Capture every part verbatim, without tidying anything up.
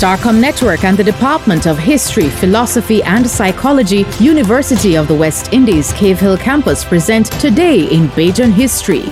Starcom Network and the Department of History, Philosophy and Psychology, University of the West Indies, Cave Hill Campus present Today in Bajan History.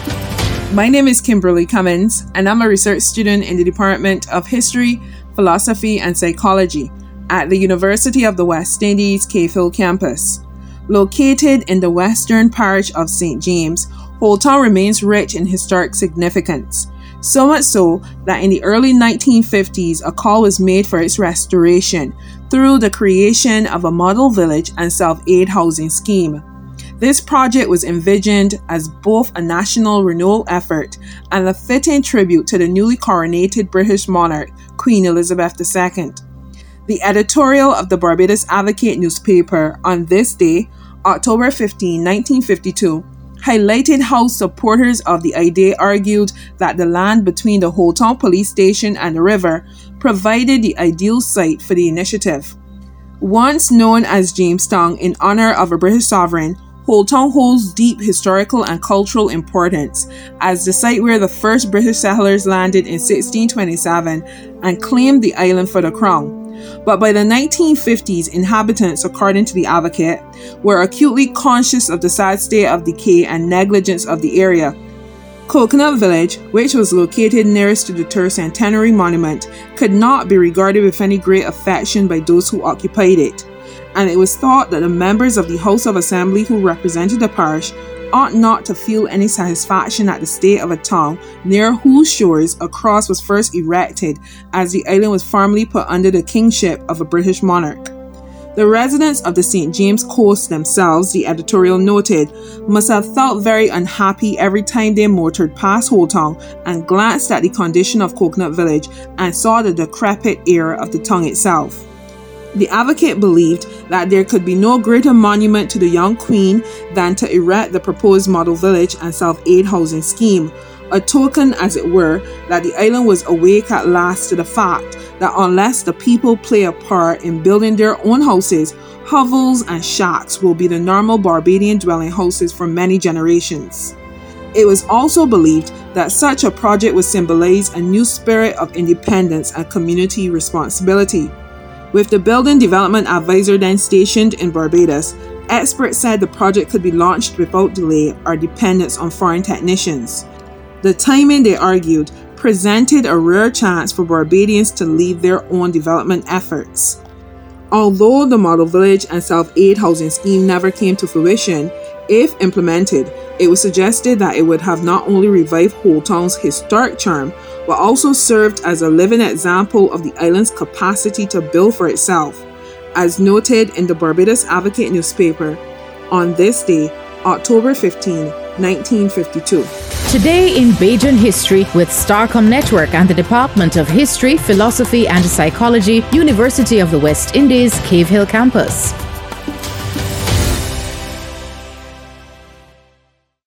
My name is Kimberly Cummins, and I'm a research student in the Department of History, Philosophy and Psychology at the University of the West Indies, Cave Hill Campus. Located in the western parish of Saint James, Old Town remains rich in historic significance. So much so that in the early nineteen fifties, a call was made for its restoration through the creation of a model village and self-aid housing scheme. This project was envisioned as both a national renewal effort and a fitting tribute to the newly coronated British monarch, Queen Elizabeth the Second. The editorial of the Barbados Advocate newspaper on this day, October fifteenth, nineteen fifty-two, highlighted how supporters of the idea argued that the land between the Old Town police station and the river provided the ideal site for the initiative. Once known as Jamestown in honor of a British sovereign, Old Town holds deep historical and cultural importance as the site where the first British settlers landed in sixteen twenty-seven and claimed the island for the crown. But by the nineteen fifties, inhabitants, according to the Advocate, were acutely conscious of the sad state of decay and negligence of the area. Coconut Village, which was located nearest to the Tercentenary Monument, could not be regarded with any great affection by those who occupied it, and it was thought that the members of the House of Assembly who represented the parish ought not to feel any satisfaction at the state of a town near whose shores a cross was first erected, as the island was firmly put under the kingship of a British monarch. The residents of the Saint James Coast themselves, the editorial noted, must have felt very unhappy every time they motored past Old Town and glanced at the condition of Coconut Village and saw the decrepit air of the town itself. The Advocate believed that there could be no greater monument to the young queen than to erect the proposed model village and self-aid housing scheme, a token, as it were, that the island was awake at last to the fact that unless the people play a part in building their own houses, hovels and shacks will be the normal Barbadian dwelling houses for many generations. It was also believed that such a project would symbolize a new spirit of independence and community responsibility. With the Building Development Advisor then stationed in Barbados, experts said the project could be launched without delay or dependence on foreign technicians. The timing, they argued, presented a rare chance for Barbadians to lead their own development efforts. Although the model village and self-aid housing scheme never came to fruition, if implemented, it was suggested that it would have not only revived Old Town's historic charm, but also served as a living example of the island's capacity to build for itself, as noted in the Barbados Advocate newspaper on this day, October fifteenth, nineteen fifty-two. Today in Bajan History with Starcom Network and the Department of History, Philosophy and Psychology, University of the West Indies, Cave Hill Campus.